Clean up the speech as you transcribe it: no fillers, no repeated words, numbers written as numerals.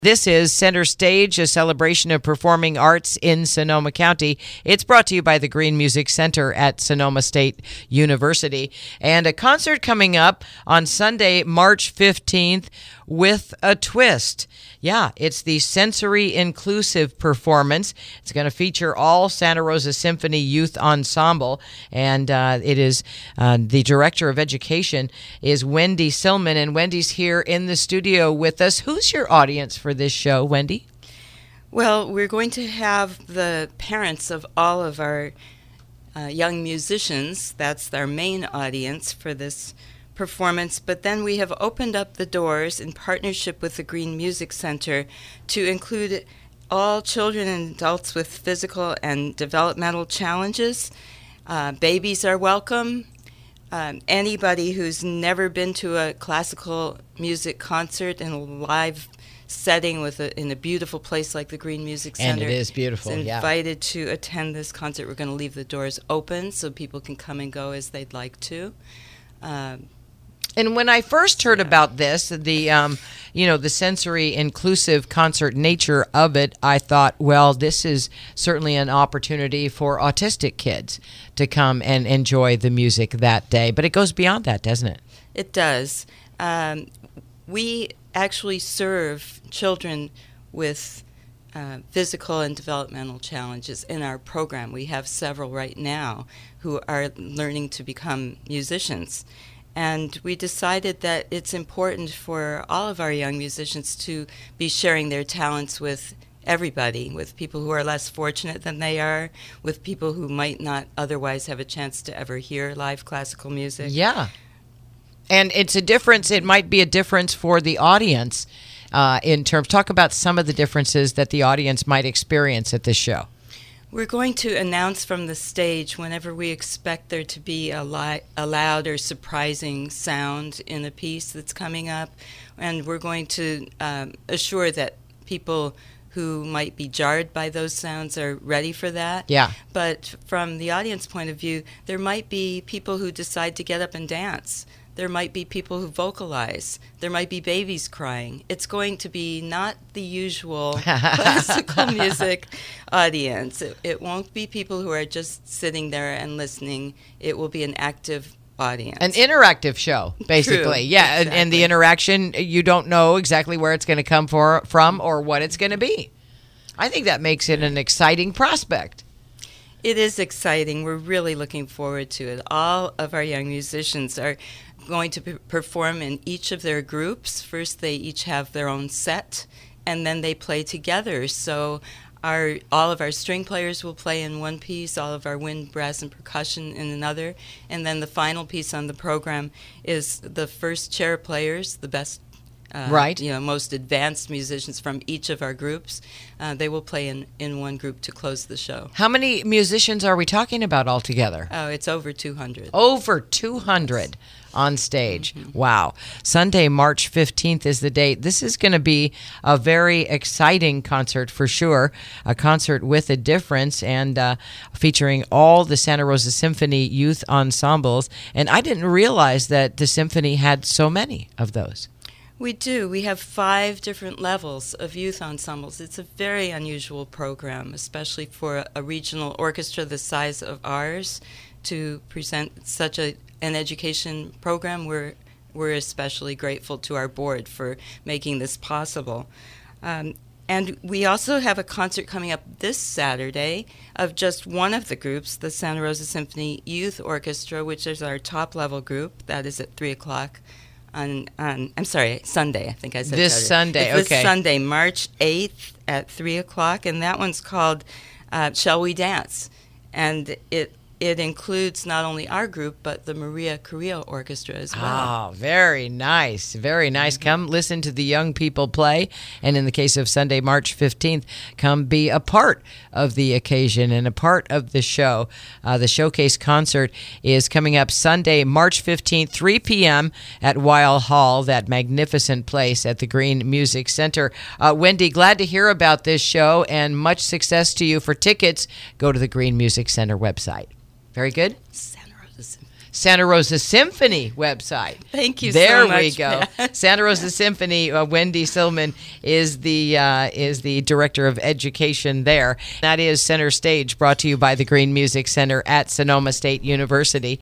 This is Center Stage, a celebration of performing arts in Sonoma County. It's brought to you by the Green Music Center at Sonoma State University. And a concert coming up on Sunday, March 15th with a twist. Yeah, it's the Sensory Inclusive Performance. It's going to feature all Santa Rosa Symphony Youth Ensemble. And it is the Director of Education is Wendy Silman. And Wendy's here in the studio with us. Who's your audience for this show, Wendy? Well, we're going to have the parents of all of our young musicians. That's our main audience for this performance. But then we have opened up the doors in partnership with the Green Music Center to include all children and adults with physical and developmental challenges. Babies are welcome. Anybody who's never been to a classical music concert in a live setting in a beautiful place like the Green Music Center. And it is beautiful, is invited to attend this concert. We're going to leave the doors open so people can come and go as they'd like to. And when I first heard about this, the sensory inclusive concert nature of it, I thought, well, this is certainly an opportunity for autistic kids to come and enjoy the music that day. But it goes beyond that, doesn't it? It does. We actually serve children with physical and developmental challenges in our program. We have several right now who are learning to become musicians. And we decided that it's important for all of our young musicians to be sharing their talents with everybody, with people who are less fortunate than they are, with people who might not otherwise have a chance to ever hear live classical music. Yeah. And it's a difference. It might be a difference for the audience in terms. Talk about some of the differences that the audience might experience at this show. We're going to announce from the stage whenever we expect there to be a loud or surprising sound in a piece that's coming up, and we're going to assure that people who might be jarred by those sounds are ready for that. Yeah. But from the audience point of view, there might be people who decide to get up and dance. There might be people who vocalize. There might be babies crying. It's going to be not the usual classical music audience. It won't be people who are just sitting there and listening. It will be an active audience. An interactive show, basically. True, yeah, exactly. And the interaction, you don't know exactly where it's going to come from or what it's going to be. I think that makes it an exciting prospect. It is exciting. We're really looking forward to it. All of our young musicians are going to perform in each of their groups. First, they each have their own set, and then they play together. So all of our string players will play in one piece, all of our wind, brass, and percussion in another, and then the final piece on the program is the first chair players, the best most advanced musicians from each of our groups. They will play in one group to close the show. How many musicians are we talking about altogether? Oh, it's over 200. Over 200 on stage. Mm-hmm. Wow. Sunday, March 15th is the date. This is going to be a very exciting concert for sure, a concert with a difference and featuring all the Santa Rosa Symphony youth ensembles. And I didn't realize that the symphony had so many of those. We do. We have 5 different levels of youth ensembles. It's a very unusual program, especially for a regional orchestra the size of ours to present such an education program. We're especially grateful to our board for making this possible. And we also have a concert coming up this Saturday of just one of the groups, the Santa Rosa Symphony Youth Orchestra, which is our top-level group. That is at 3 o'clock. Sunday. I think I said this Saturday. Sunday. It's this Sunday, March 8th at 3 o'clock, and that one's called Shall We Dance? And it includes not only our group, but the Maria Carrillo Orchestra as well. Oh, very nice. Very nice. Mm-hmm. Come listen to the young people play. And in the case of Sunday, March 15th, come be a part of the occasion and a part of the show. The showcase concert is coming up Sunday, March 15th, 3 p.m. at Weil Hall, that magnificent place at the Green Music Center. Wendy, glad to hear about this show and much success to you. For tickets, go to the Green Music Center website. Very good? Santa Rosa Symphony. Santa Rosa Symphony website. Thank you there so much. There we go. Pat. Santa Rosa Symphony, Wendy Silman is the Director of Education there. That is Center Stage, brought to you by the Green Music Center at Sonoma State University.